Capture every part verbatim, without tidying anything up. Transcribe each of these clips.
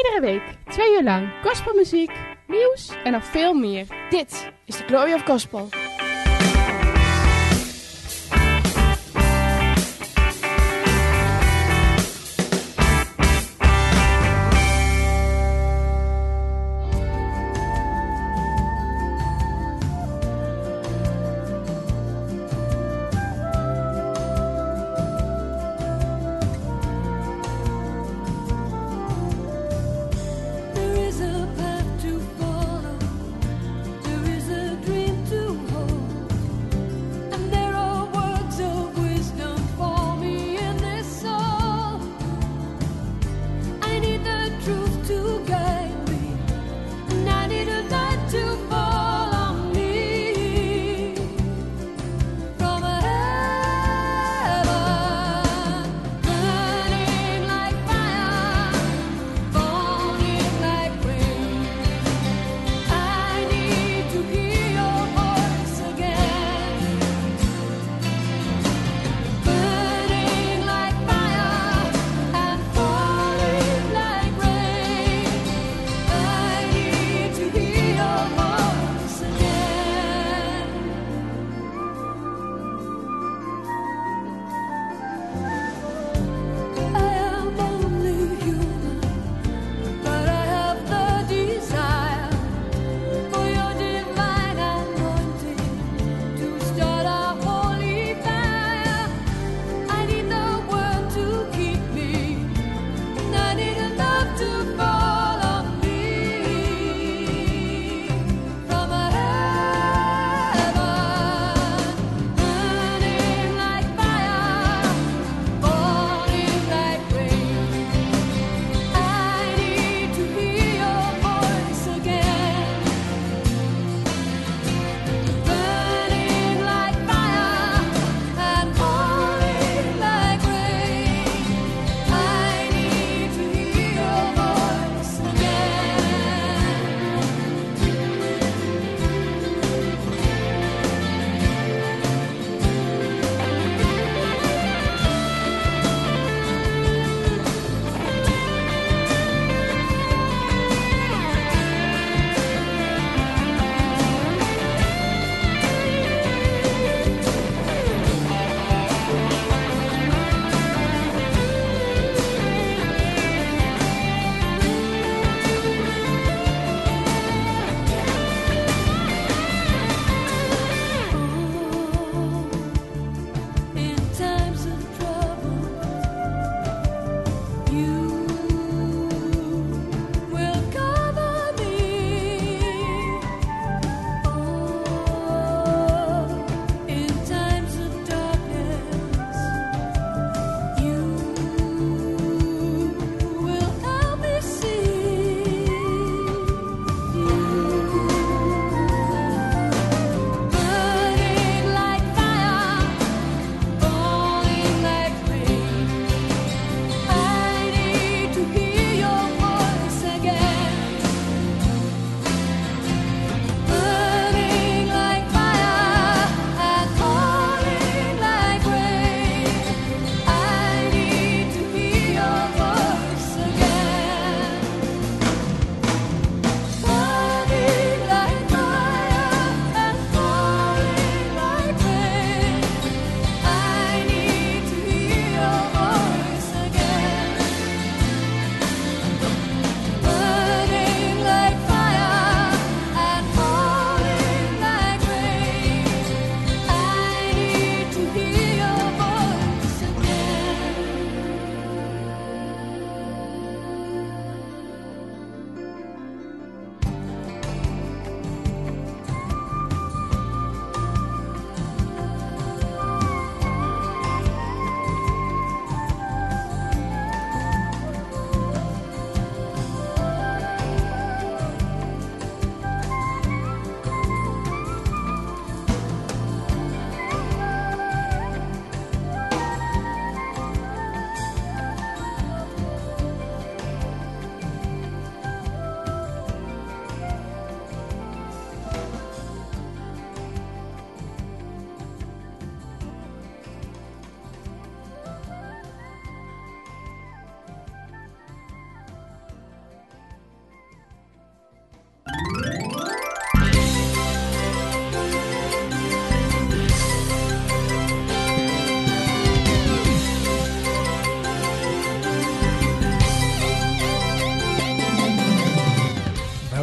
Iedere week, twee uur lang, gospelmuziek, nieuws en nog veel meer. Dit is de Glory of Gospel. There is a path to follow. There is a dream to hold.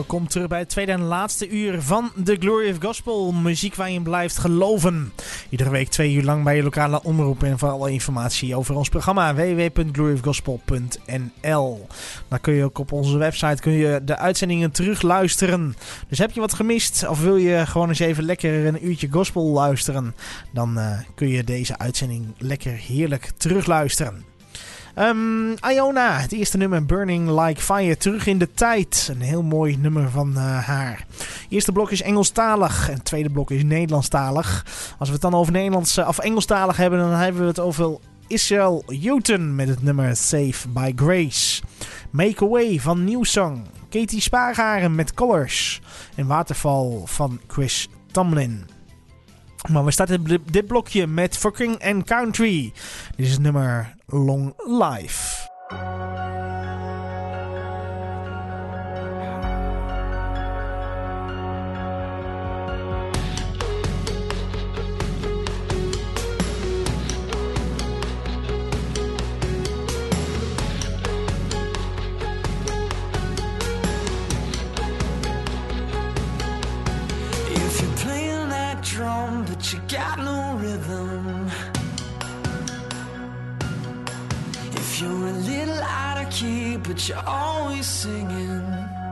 welkom terug bij het tweede en laatste uur van The Glory of Gospel. Muziek waar je in blijft geloven. Iedere week twee uur lang bij je lokale omroep en voor alle informatie over ons programma w w w punt glory of gospel punt n l. Dan kun je ook op onze website kun je de uitzendingen terugluisteren. Dus heb je wat gemist of wil je gewoon eens even lekker een uurtje gospel luisteren, dan uh, kun je deze uitzending lekker heerlijk terugluisteren. Um, Iona, het eerste nummer Burning Like Fire, terug in de tijd. Een heel mooi nummer van uh, haar. Het eerste blok is Engelstalig en het tweede blok is Nederlandstalig. Als we het dan over Nederlands of Engelstalig hebben, dan hebben we het over Israel Houghton met het nummer Save by Grace. Make Away van New Song. Katie Spaargaren met Colors. En Waterval van Chris Tomlin. Maar we starten dit blokje met For King and Country. Dit is het nummer Long Life. But you got no rhythm. If you're a little out of key, but you're always singing.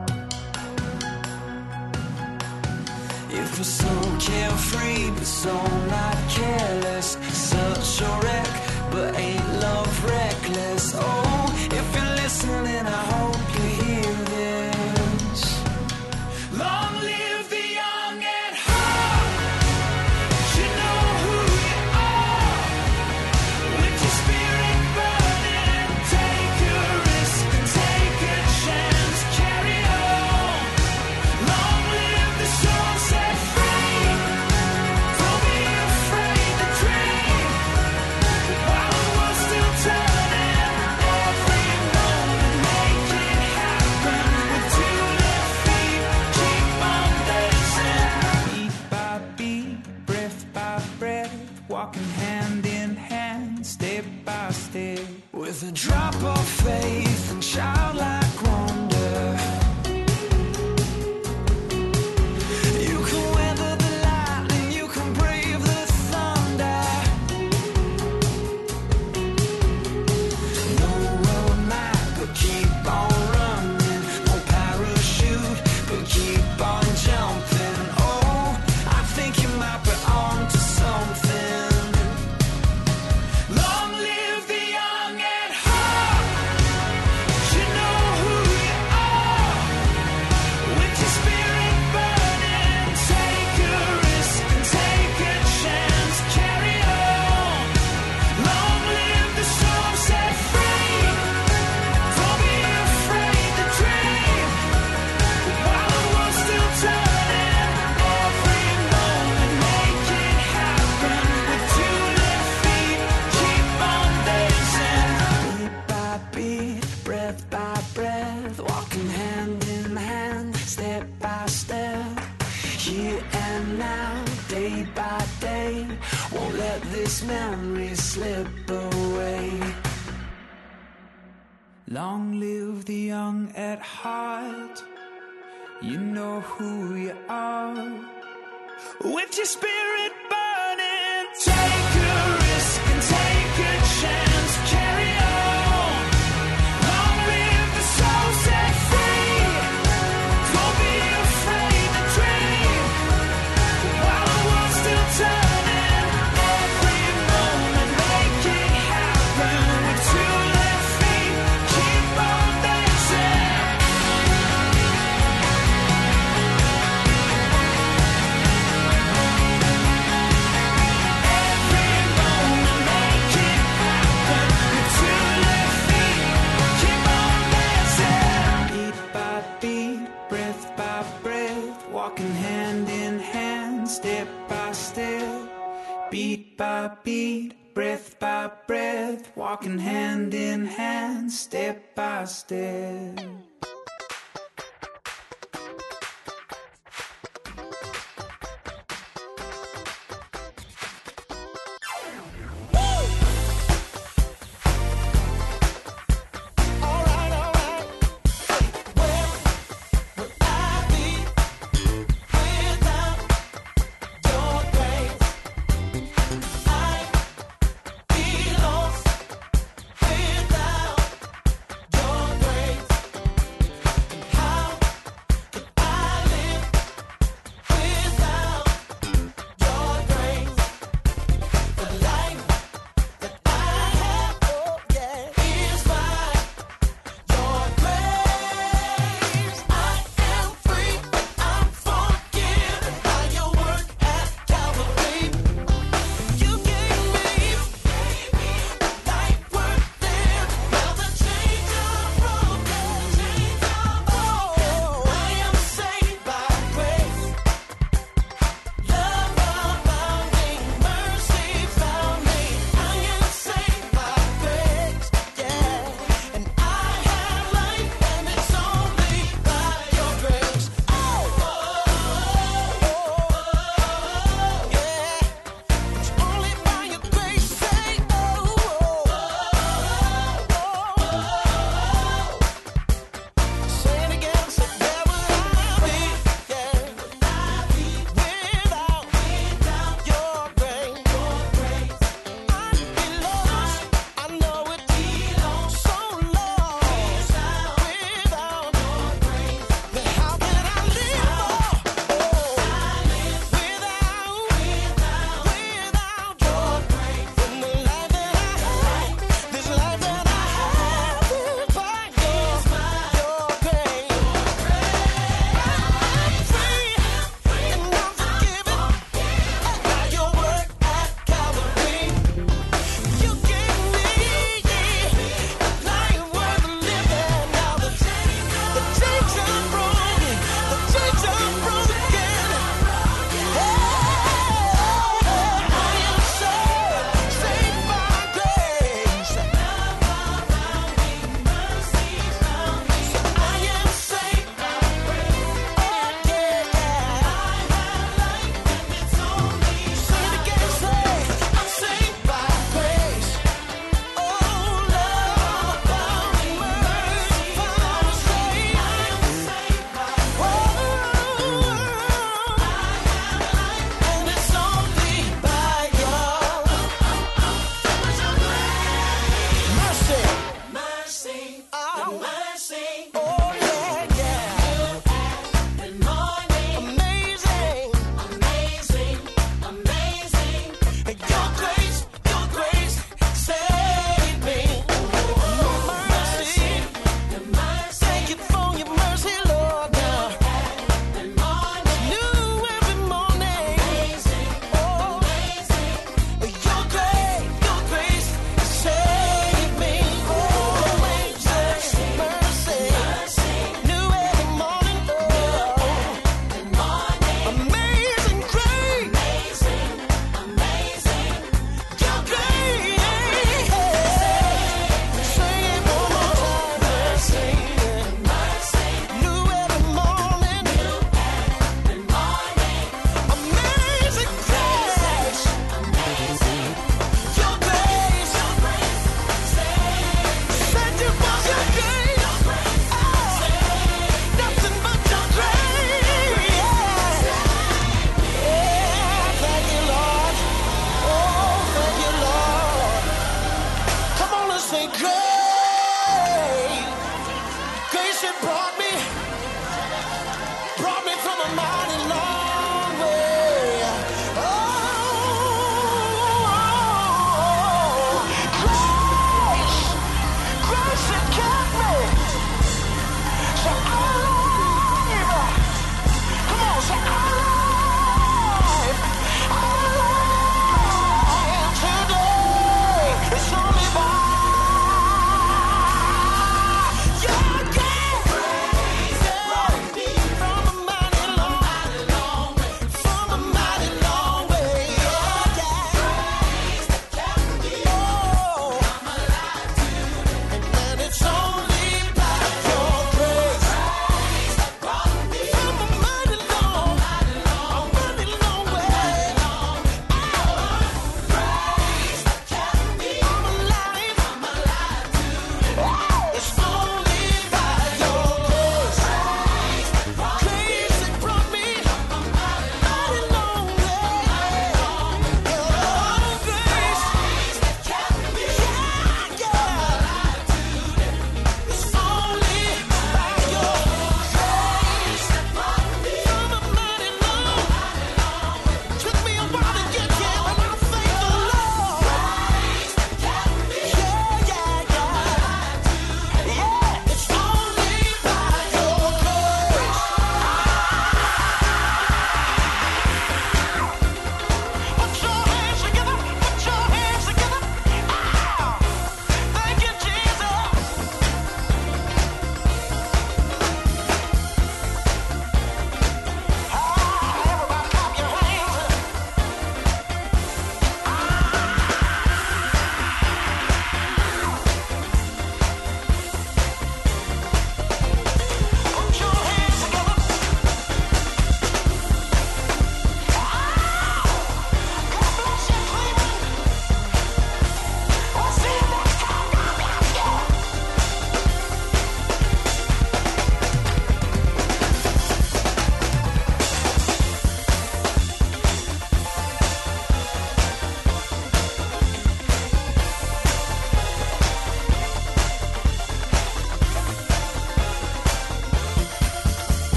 If we're so carefree, but so not careless. Such a wreck, but ain't love reckless. Oh, if you're listening, I hope you hear this. Long live the young and hard. You know who you are. With your spirit burning, take a risk and take a chance. Carry on. Long live the soul set free. Don't be afraid to dream. While the world's still turning, every moment make it happen. With two left feet, keep on dancing. Beat by beat, breath by breath, walking hand in hand, step by step. With a drop of faith and childlike wonder. You can weather the lightning, you can brave the thunder. No road map, but keep on running. No parachute, but keep on jumping. Oh, I think you might be on to something. Long live the young at heart. You know who you are. With your spirit burning, take a risk and take a chance. Carry on. Long live the soul set free. Don't be afraid to dream. While the world's still turning, every moment make it happen. With two left feet, keep on dancing. Beat by beat, breath by breath, walking hand in hand, step by step. Here and now, day by day, won't let this memory slip away. Long live the young at heart. You know who you are. With your spirit burning, take a risk and take a chance. Carry on. Long live the soul set free. Don't be afraid to dream. While the world's still turning, every moment make it happen. With two left feet, keep on dancing. Every moment make it happen. With two left feet, keep on dancing. Beat by beat, breath by breath, walking hand in hand, step by step. Beat by beat, breath by breath, walking hand in hand, step by step. Alright, alright. Well, well, I've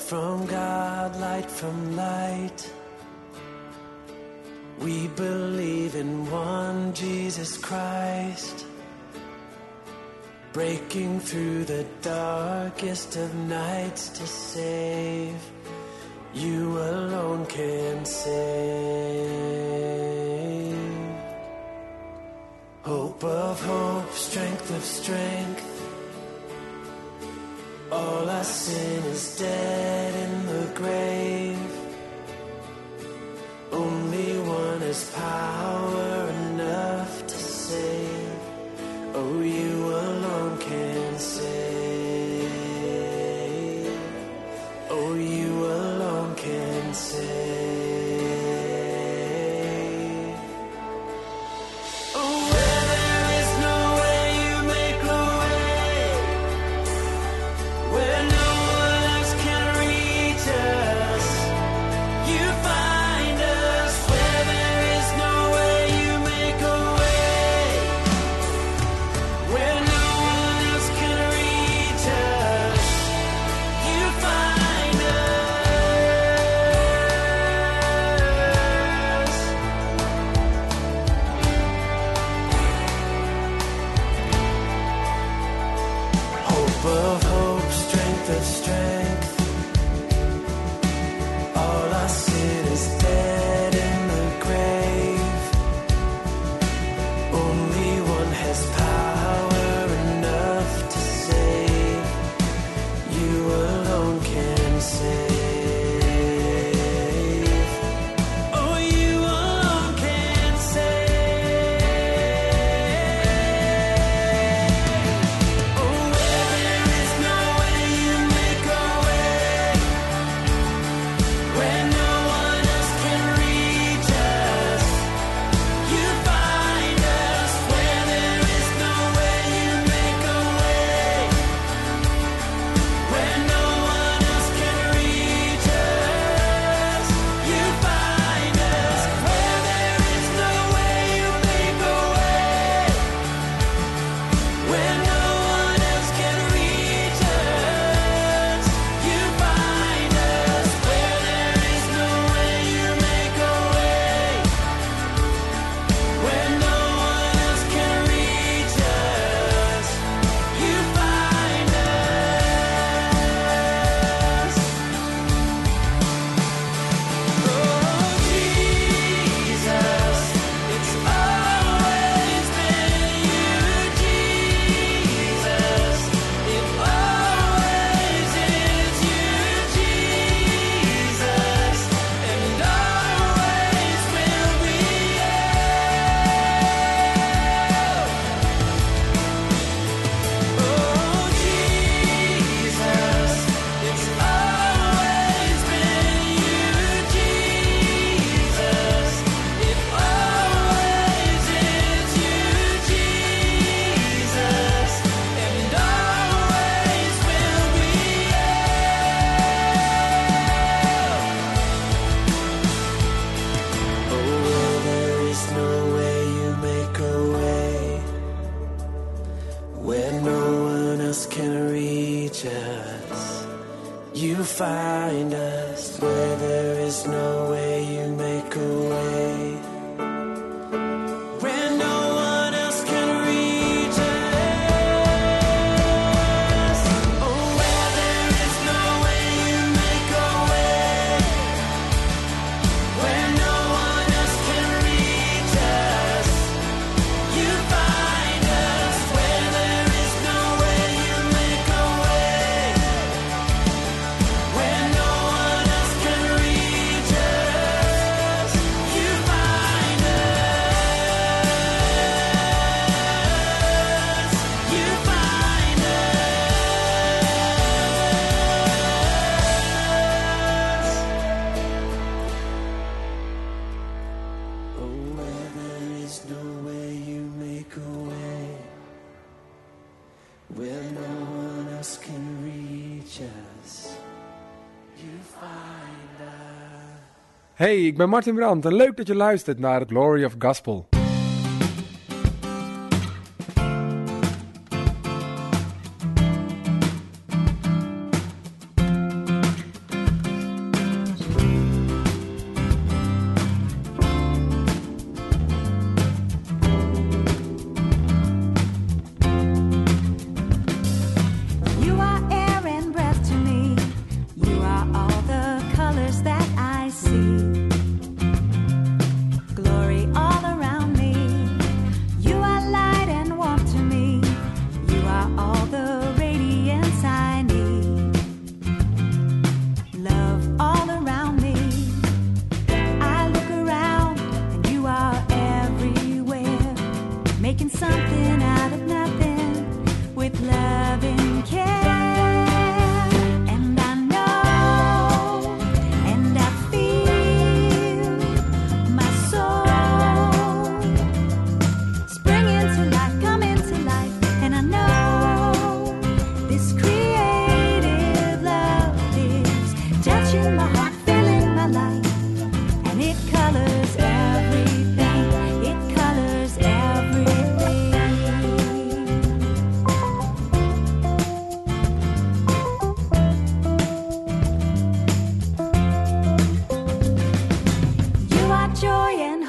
from God, light from light. We believe in one Jesus Christ, breaking through the darkest of nights to save. You alone can save. Hope of hope, strength of strength. All our sin is dead in the grave. Only one has power enough to save. Oh, you alone can save. Oh, you alone can save. Oh, where there is no way, you make a way. Where no one else can reach us, you find us. Where there is no way, you make a way. Where no one else can reach us, you find us. Hope of hope, strength of strength. All our sin is dead in the grave. Only one has power enough to save. You alone can save. Oh, you alone can save. Oh, where there is no way, you make a way. Where no one else can reach us, you find us. Where there is no way, you make a way. Where no one else can reach us, you find us. Where there is no way, you make a way. Where no one else can reach us, you find us. Where there is no way, you make a way. Where no one else can reach us, you find us. Oh, Jesus, it's always been you, Jesus. It always is you, Jesus, and always will be you. Oh, Jesus, it's always been you, Jesus. It always is you, Jesus, and always will be you. Oh, where there is no way, you make a way. Where no one else can reach us, you find us. Where there is no way, you make a way. Where no one else can reach us. Oh, where there is no way, you make a way. Where no one else can reach us, you find us. Where there is no way, you make a way. Where no one else can reach us, you find us. You find us. Oh, where there is no way, you make a way. Where no one else can reach us, you find us. Hey, ik ben Martin Brandt en leuk dat je luistert naar het Glory of Gospel.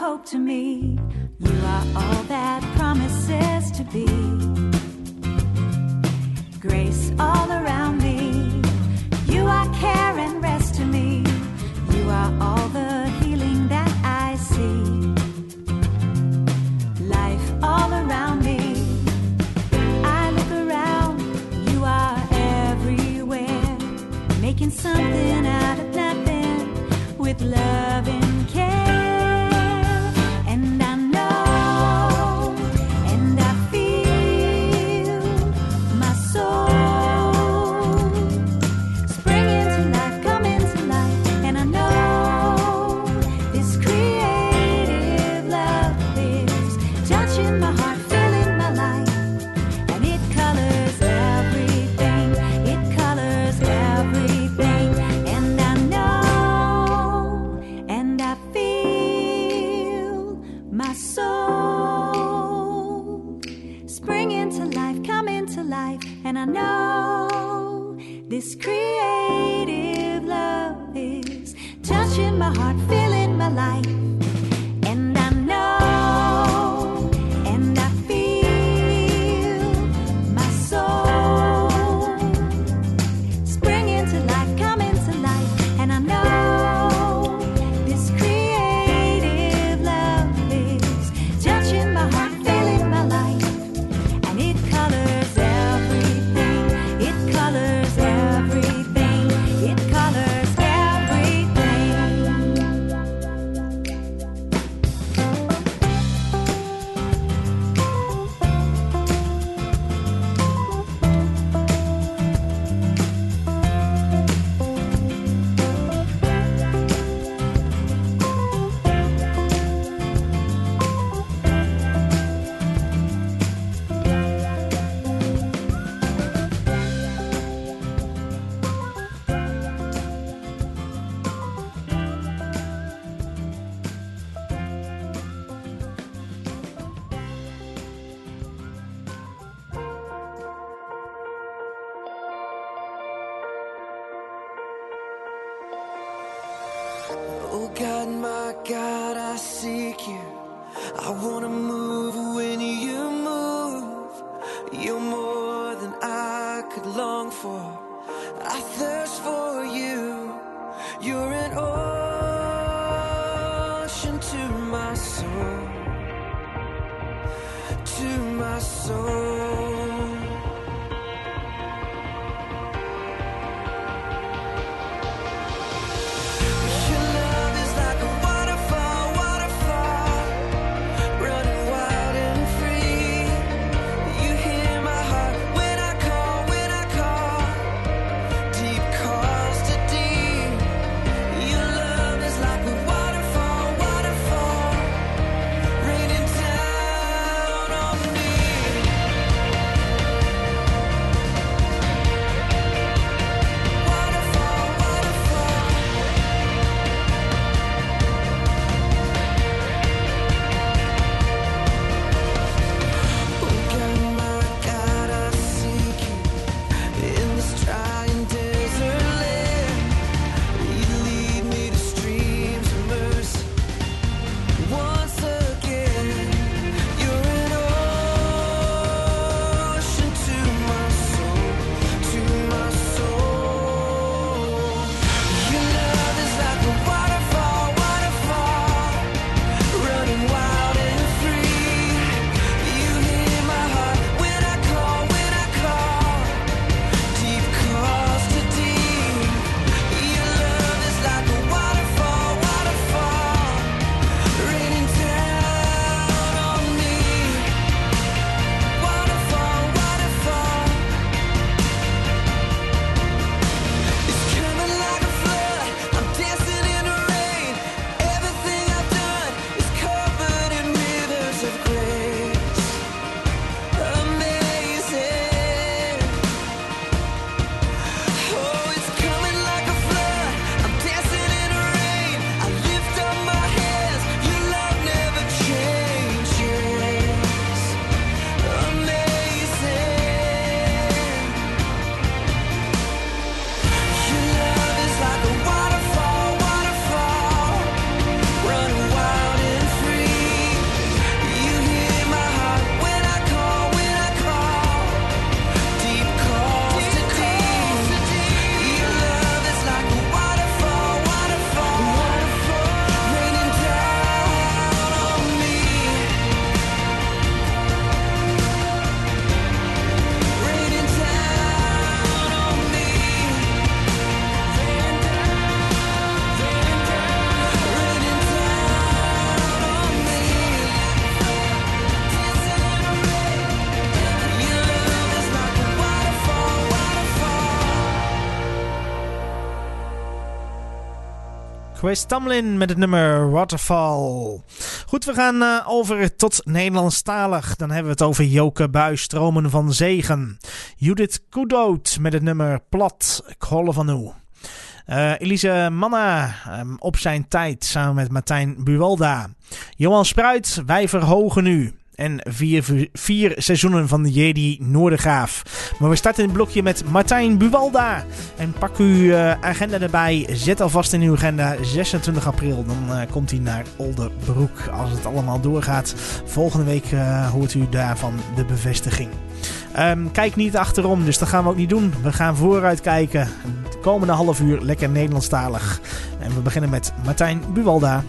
hope to me. You are all that promises to be. Grace all around me. You are care and rest to me. You are all the healing that I see. Life all around me. I look around. You are everywhere. Making something out of nothing with love and care. And I know and I feel my soul springing to life, coming to life. And I know this creative love is touching my heart, filling my life. And it colors everything, it colors everything. And I know and I feel my soul springing to life, coming to life. And I know this creative love is touching my heart, filling my life. And I know and I feel my soul springing to life, coming to life. And I know this creative love is touching my heart, filling my life. And it colors everything, it colors everything, it colors everything. Oh God, my God, I seek you. I wanna move when you move. You're more than I could long for. I thirst for you. You're an ocean to my soul, to my soul. Your love is like a waterfall, waterfall, running wild and free. You hear my heart when I call, when I call. Deep calls to deep. Your love is like a waterfall, waterfall, raining down on me. Chris Tomlin met het nummer Waterfall. Goed, we gaan uh, over tot Nederlandstalig. Dan hebben we het over Joke Buys, Stromen van Zegen. Judith Kudoot met het nummer Plat, Ik holle van u. Uh, Elise Manna, um, Op zijn tijd, samen met Martijn Buwalda. Johan Spruit, Wij verhogen u. En vier, vier seizoenen van de Jedi Noordergraaf. Maar we starten in het blokje met Martijn Buwalda. En pak uw uh, agenda erbij. Zet alvast in uw agenda zesentwintig april. Dan uh, komt hij naar Oldenbroek. Als het allemaal doorgaat. Volgende week uh, hoort u daarvan de bevestiging. Um, kijk niet achterom, dus dat gaan we ook niet doen. We gaan vooruit kijken. De komende half uur lekker Nederlandstalig. En we beginnen met Martijn Buwalda.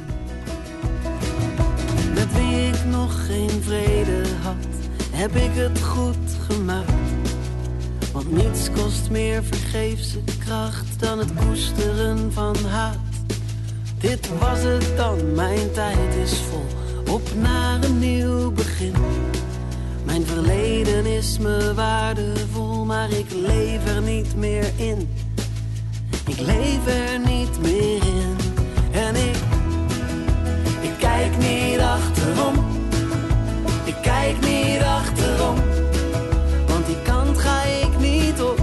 Met wie ik nog geen vrede had, heb ik het goed gemaakt. Want niets kost meer vergeefse kracht dan het koesteren van haat. Dit was het dan, mijn tijd is vol, op naar een nieuw begin. Mijn verleden is me waardevol, maar ik leef er niet meer in. Ik leef er niet meer in. En ik, ik kijk niet achterom. Ik kijk niet achterom. Want die kant ga ik niet op.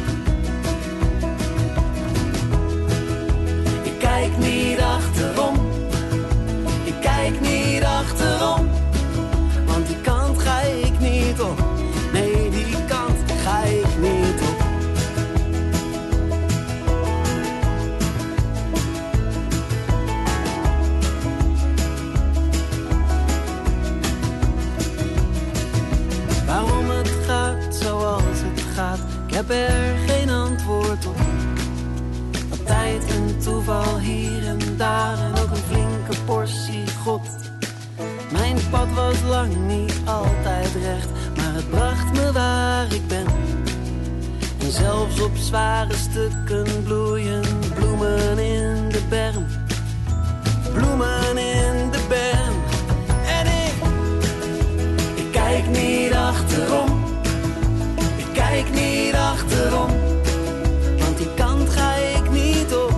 Ik kijk niet achterom. Ik kijk niet achterom. Want die kant ga ik niet op. Nee, die kant ga ik niet op. Waarom het gaat zoals het gaat, ik heb er geen antwoord op. Wat tijd en toeval hier en daar en ook een flinke portie God. Mijn pad was lang niet altijd recht, maar het bracht me waar ik ben. En zelfs op zware stukken bloeien bloemen in de berm. Bloemen in de berm. En ik, ik kijk niet achterom. Ik kijk niet achterom. Want die kant ga ik niet op.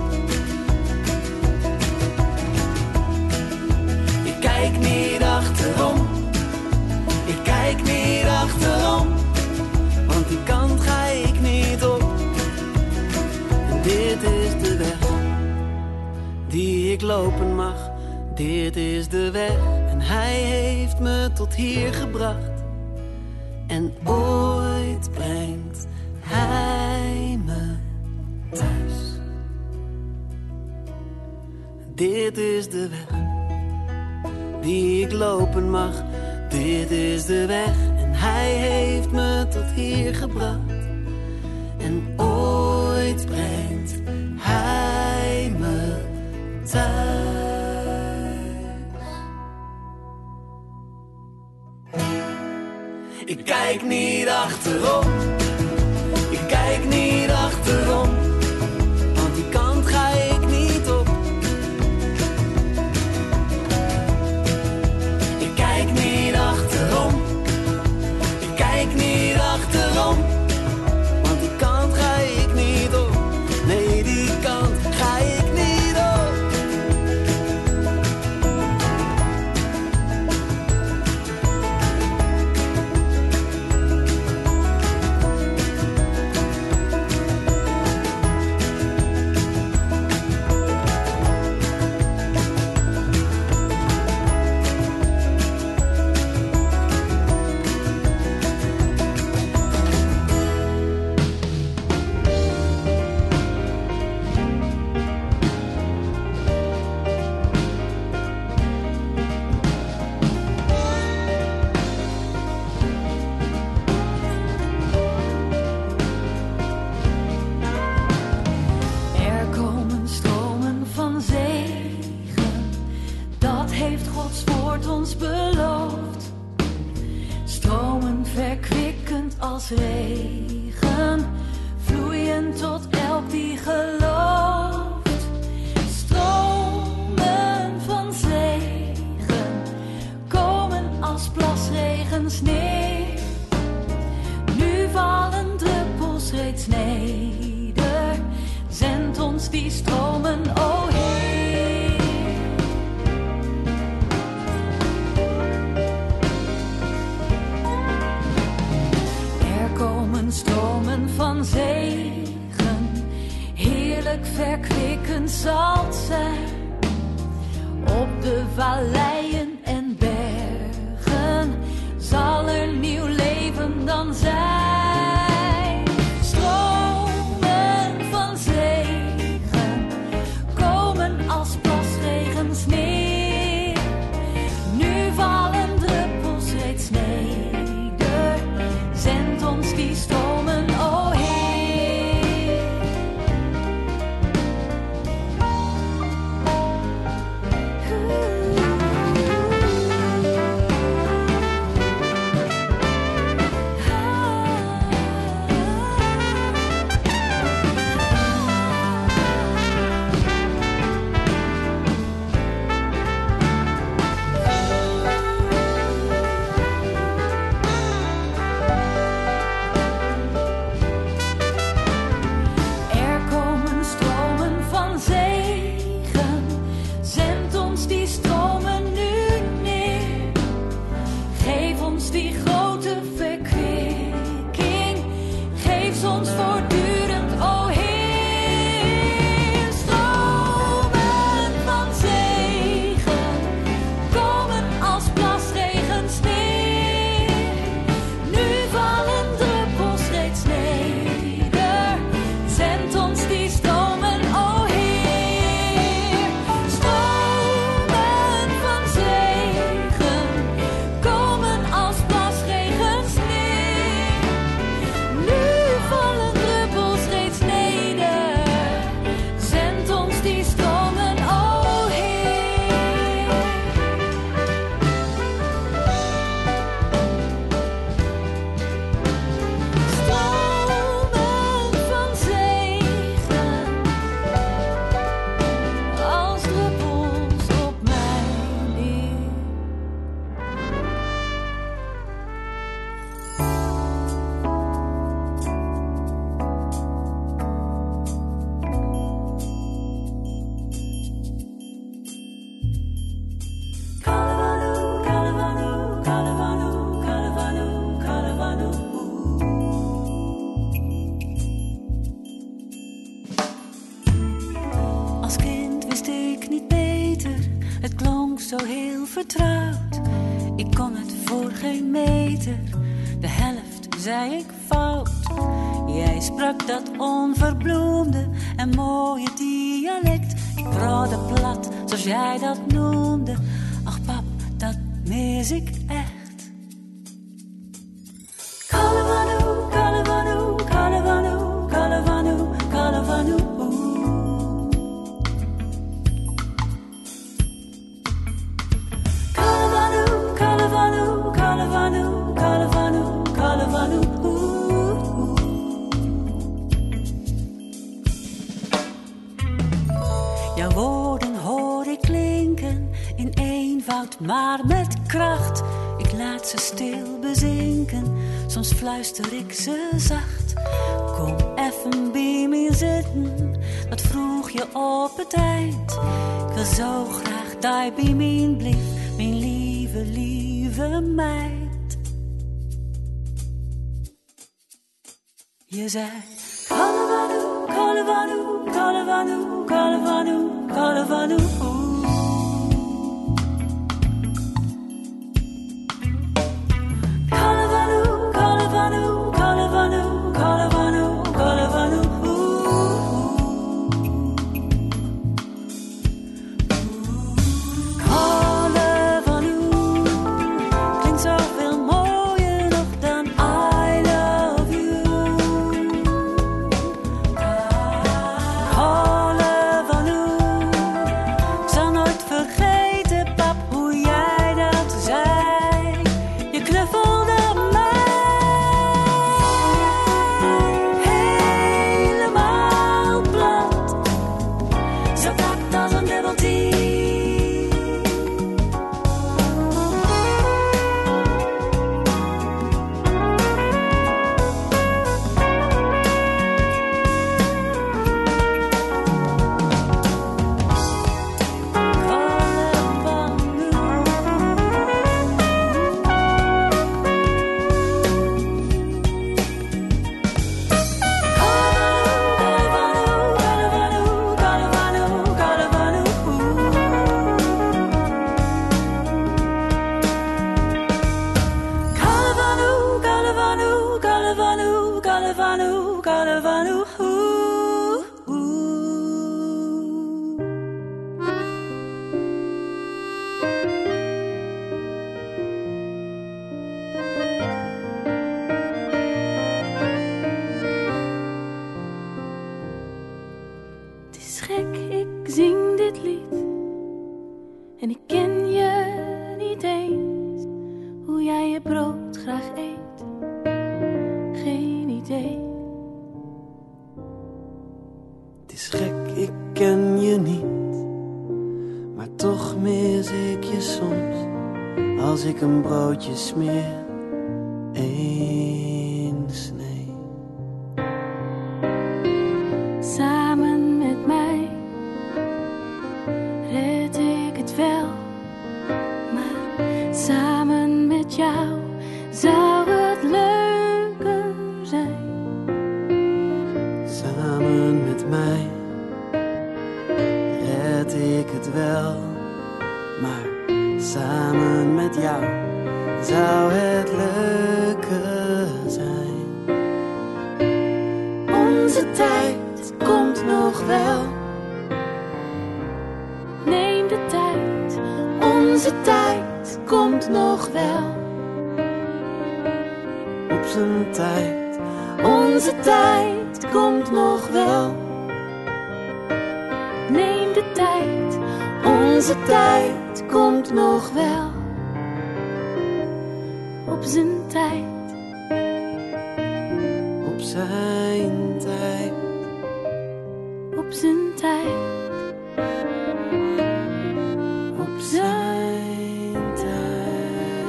Ik kijk niet achterom. Ik kijk niet achterom. Want die kant ga ik niet op. En dit is de weg die ik lopen mag. Dit is de weg en hij heeft me tot hier gebracht. En ooit brengt hij me thuis. Dit is de weg die ik lopen mag. Dit is de weg en hij heeft me tot hier gebracht. En ooit brengt hij me thuis. Ik kijk niet achterom. Ik kijk niet achterom. Want die kant ga ik niet op. Ik kijk niet achterom. Ik kijk niet achterom. Want die kant ga ik niet op. Nee, die kant ga ik niet op. Als regen, vloeien tot elk die gelooft. Stromen van zegen, komen als plasregens neer. Nu vallen druppels reeds neder, zend ons die stromen, o Heer. de valleien en bergen zal er nieuw leven dan zijn. Stromen van zegen komen als plasregens neer. Nu vallen druppels reeds neder. Zend ons die stromen, o Heer. Er komen stromen van zegen, zend ons die stromen nu neer. Geef ons die grote verkwikking, geef ze ons voortdurend, o Heer. Stromen van zegen komen als plasregens neer. Nu vallen druppels reeds neder. Zend ons die stromen, o Heer. Stromen van zegen komen als plasregens neer. Nu vallen druppels reeds neder. Zend ons die stromen, o Heer. Stromen van zegen als druppels op mij neer. Kalavanu, kalavanu, kalavanu, kalavanu, kalavanu. Als kind wist ik niet beter, het klonk zo heel vertrouwd. Ik kon het voor geen meter, de helft zei ik fout. Jij sprak dat onverbloemde en mooie dialect. Ik brode plat, zoals jij dat noemde. Ach pap, dat mis ik echt. Kalavanu, kalavanu, kalavanu, kalavanu, kalavanu. Kalavanu, kalavanu, kalavanu, kalavanu, kalavanu. Jouw woorden hoor ik klinken in eenvoud, maar met kracht. Ik laat ze stil bezinken, soms fluister ik ze zacht. Kom even bij me zitten, dat vroeg je op het eind. Ik wil zo graag dat je bij me blijft, mijn lieve, lieve meid. Je zei Kalavanu, kalavanu, kalavanu, kalavanu, kalavanu. Kalavanu, kalavanu, kalavanu, kalavanu, kalavanu. Kalavanu klinkt zoveel mooier nog dan I love you. Kalavanu En ik ken je niet eens, hoe jij je brood graag eet. Geen idee. Het is gek, ik ken je niet, maar toch mis ik je soms. Als ik een broodje smeer, één snee. Samen met mij red ik het wel, maar samen met jou zou het leuker zijn. Samen met mij red ik het wel, maar samen met jou zou het leuker zijn. Onze tijd komt nog wel. Neem de tijd, onze tijd komt nog wel. Op zijn tijd, Onze tijd komt nog wel. Neem de tijd, onze tijd komt nog wel. Op zijn tijd. op zijn tijd. Op zijn tijd. Op zijn tijd.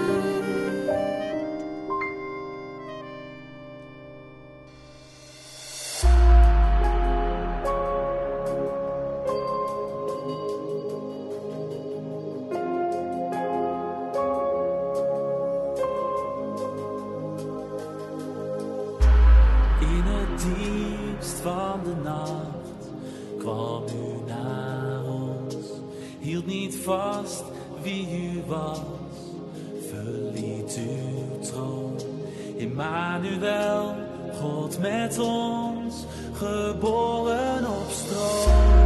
In het diepst van de nacht kwam u naar ons, hield niet vast wie u was, verliet uw troon. Immanuel, God met ons, geboren op stroom.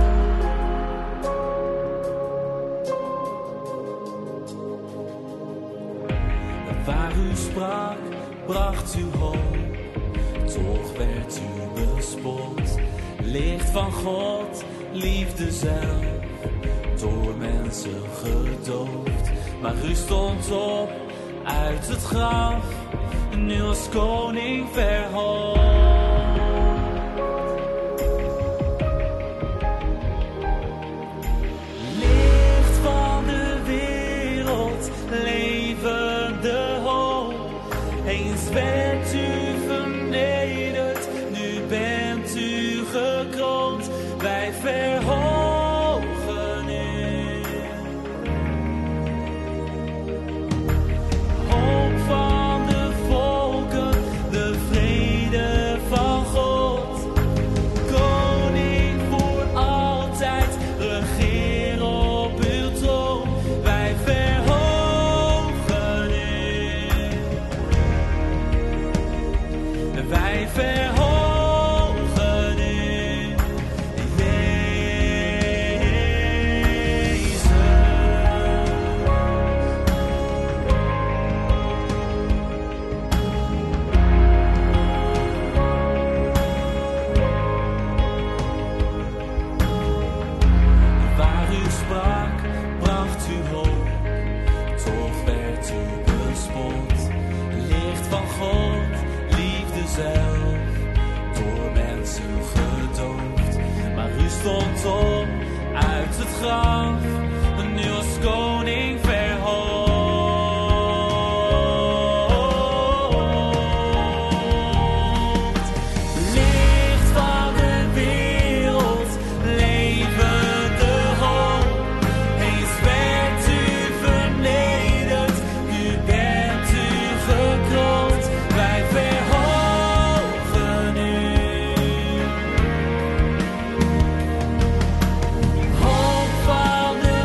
Waar u sprak, bracht u hoop. Toch werd u bespot, licht van God, liefde zelf, door mensen gedoofd. Maar u stond op uit het graf, nu als koning verhoogd. Licht van de wereld, levende hoop, eens werd u vernederd, nu bent u gekroond, wij verhogen u. Hoop van de volken, de vrede van God, koning voor altijd, regeer op uw troon, wij verhogen u. Wij verhogen u, Jezus. Waar u sprak, bracht u hoop, toch werd u bespot. Licht van God, liefde zelf, door mensen gedoofd. Maar u stond op uit het graf, nu als koning verhoogd. Licht van de wereld, levende hoop, eens werd u vernederd, nu bent u gekroond, wij verhogen u. Hoop van de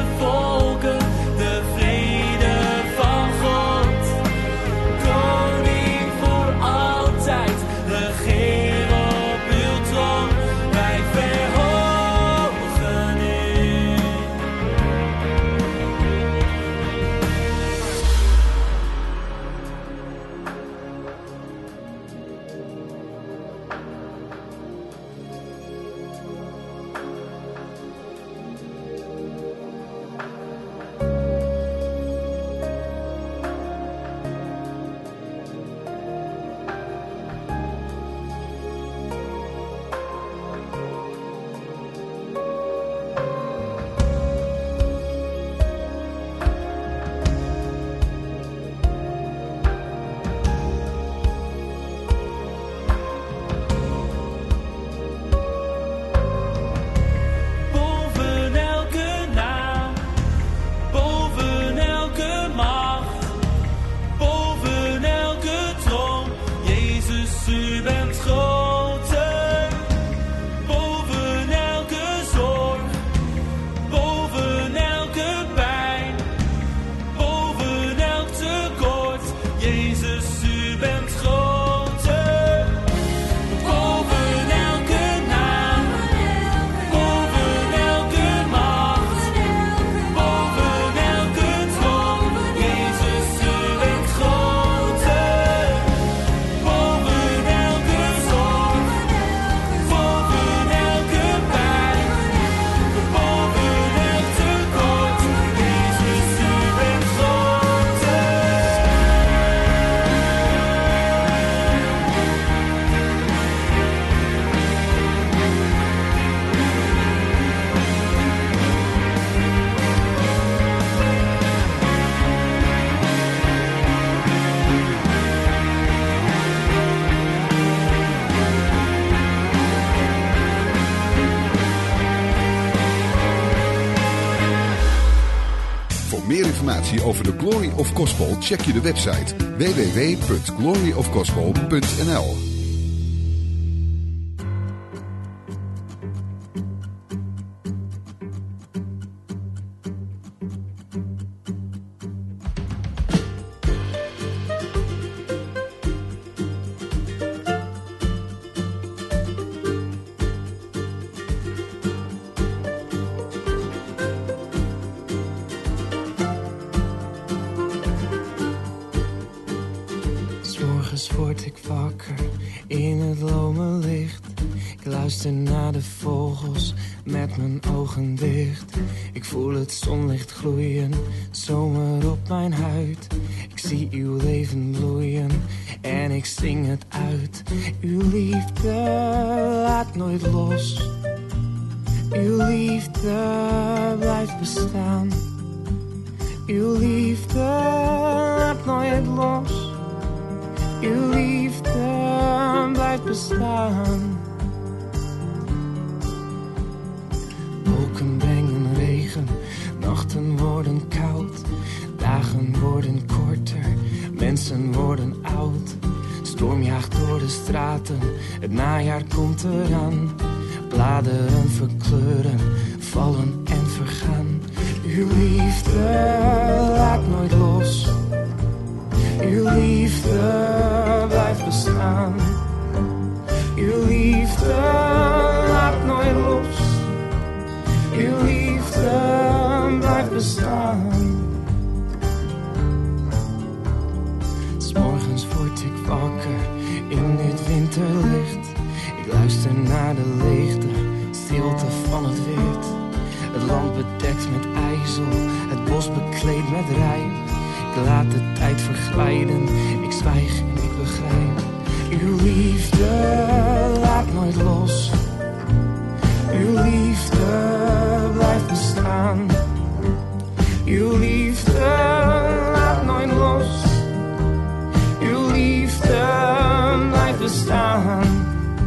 meer informatie over de Glory of Gospel check je de website w w w punt glory of gospel punt n l. Word ik wakker in het lome licht. Ik luister naar de vogels met mijn ogen dicht. Ik voel het zonlicht gloeien, zomer op mijn huid. Ik zie uw leven bloeien en ik zing het uit. Uw liefde laat nooit los. Uw liefde blijft bestaan. Uw liefde laat nooit los. Uw liefde blijft bestaan. Wolken brengen regen, nachten worden koud. Dagen worden korter, mensen worden oud. Storm jaagt door de straten, het najaar komt eraan. Bladeren verkleuren, vallen en vergaan. Uw liefde laat nooit los. Uw liefde blijft bestaan. Uw liefde laat nooit los. Uw liefde blijft bestaan. 'S Morgens word ik wakker in dit winterlicht. Ik luister naar de leegte, stilte van het wit. Het land bedekt met ijzel, het bos bekleed met rijp. Ik laat de tijd verglijden, ik zwijg en ik begrijp. Uw liefde laat nooit los. Uw liefde blijft bestaan. Uw liefde laat nooit los. Uw liefde blijft bestaan.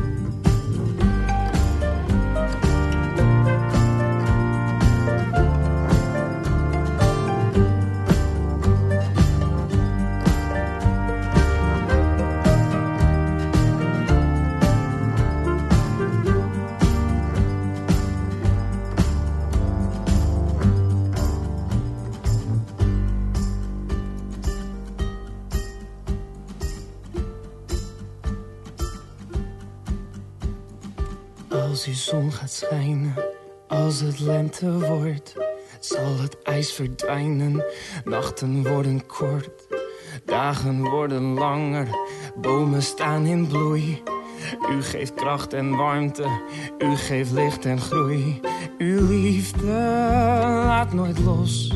Als uw zon gaat schijnen, als het lente wordt, zal het ijs verdwijnen, nachten worden kort. Dagen worden langer, bomen staan in bloei. U geeft kracht en warmte, u geeft licht en groei. Uw liefde laat nooit los.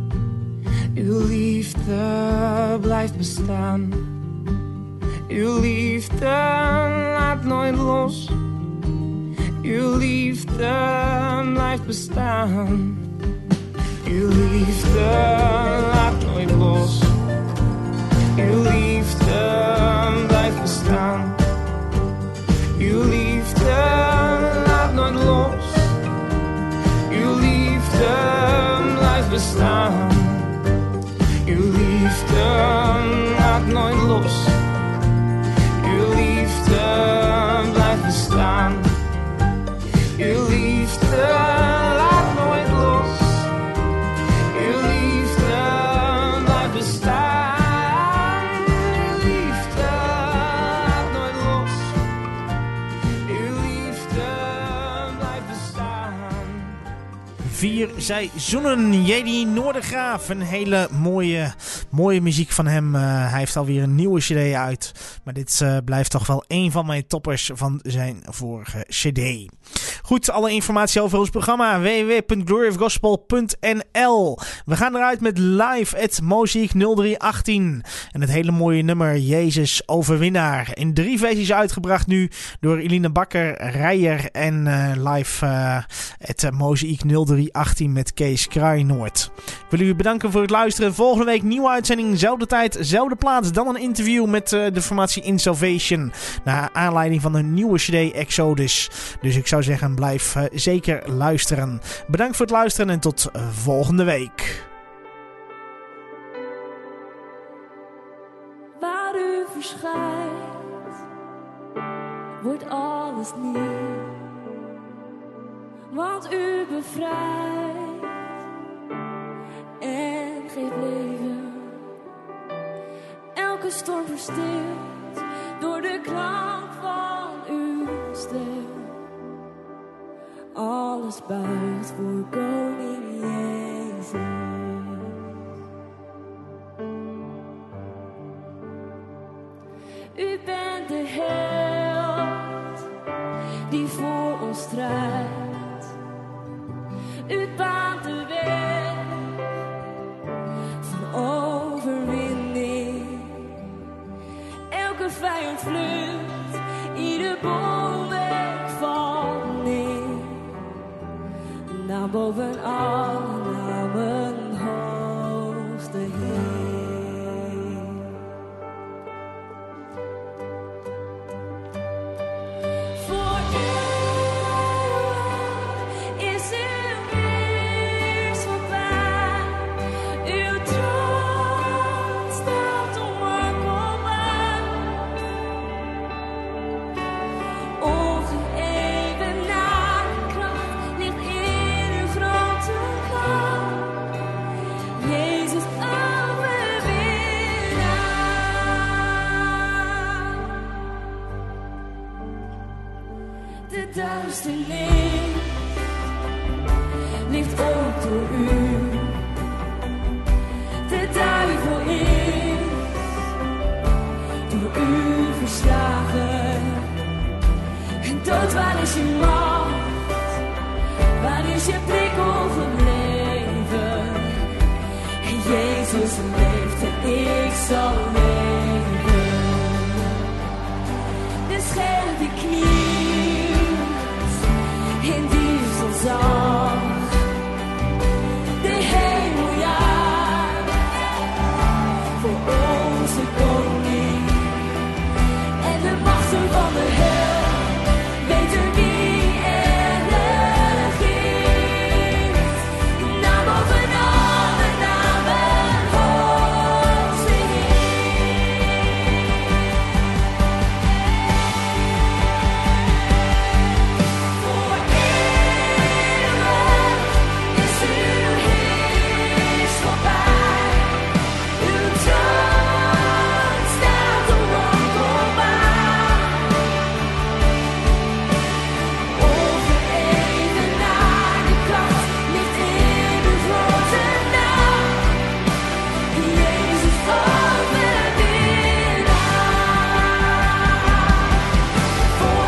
Uw liefde blijft bestaan. Uw liefde laat nooit los. Uw liefde blijft bestaan. Uw liefde laat nooit los. Uw liefde blijft bestaan. Uw liefde laat nooit los. Uw liefde blijft bestaan. Uw liefde laat nooit los. Uw liefde blijft bestaan. Uw liefde laat nooit los. Uw liefde blijft bestaan. Uw liefde laat nooit los. Uw liefde blijft bestaan. Vier seizoenen, J D Noordergraaf. Een hele mooie, mooie muziek van hem. Uh, hij heeft alweer een nieuwe cd uit. Maar dit uh, blijft toch wel een van mijn toppers van zijn vorige cd. Goed, alle informatie over ons programma w w w punt glory of gospel punt n l. We gaan eruit met Live at Moziek nul drie achttien. En het hele mooie nummer Jezus Overwinnaar. In drie versies uitgebracht nu door Eline Bakker, Rijer en uh, Live uh, at Moziek nul drie achttien met Kees Kruijnoord. Ik wil u bedanken voor het luisteren. Volgende week nieuwe uitzending, zelfde tijd, zelfde plaats. Dan een interview met uh, de formatie In Salvation. Naar aanleiding van een nieuwe cd Exodus. Dus ik zou zeggen, blijf uh, zeker luisteren. Bedankt voor het luisteren en tot uh, volgende week. verschijnt, wordt alles nieuw. Want u bevrijdt en geeft leven. Elke storm verstilt door de klank van uw stem. Alles buigt voor koning Jezus. U bent de held die voor ons strijdt. U baant de weg van overwinning. Elke vijand vlucht, ieder bolwerk valt neer. Naam boven alle namen, hoogste Heer. Voor eeuwig is uw heerschappij. Uw troon staat onwankelbaar. Ongeëvenaarde kracht ligt in uw grote kracht. Jezus overwinnaar. De duisternis ligt ook door u. De duivel is door u verslagen. En dood, waar is je macht? Waar is je prikkel gebleven? En Jezus leeft en ik zal leven. De scheld die knielt in diezelzang. De hemel jaagt voor onze koning. En de machten van de hel weten wie er regeert. Naam boven alle namen, hoogste Heer. Voor eeuwig is uw heerschappij. Uw troon staat onwankelbaar. Ongeëvenaarde kracht ligt in uw grote naam. Jezus overwinnaar. Voor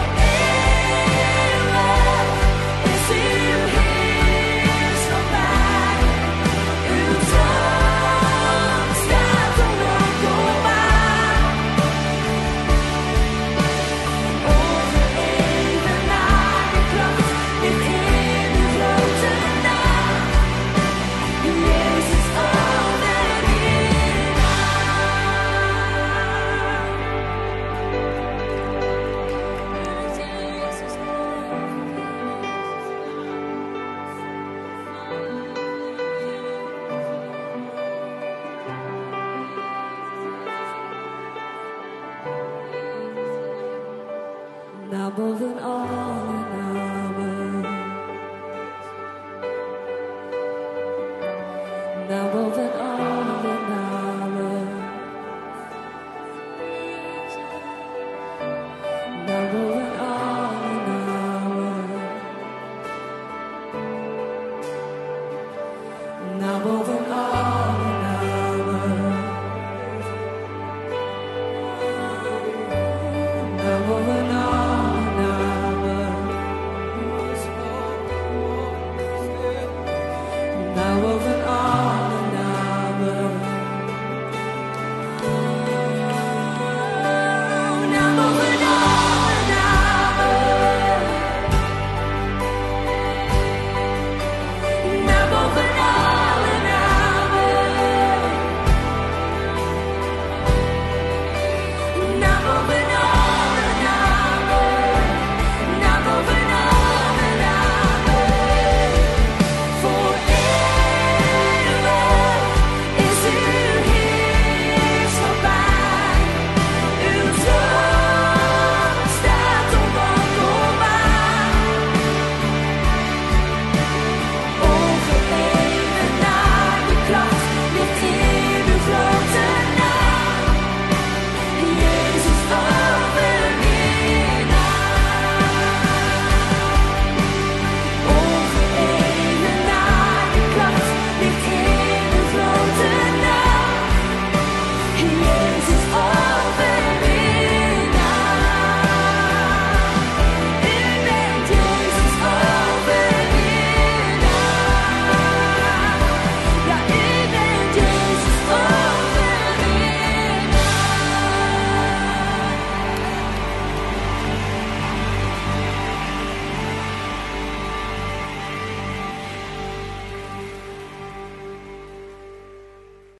eeuwig is uw heerschappij. Uw troon staat onwankelbaar. Ongeëvenaarde kracht ligt in uw grote naam. Jezus overwinnaar. Naar boven al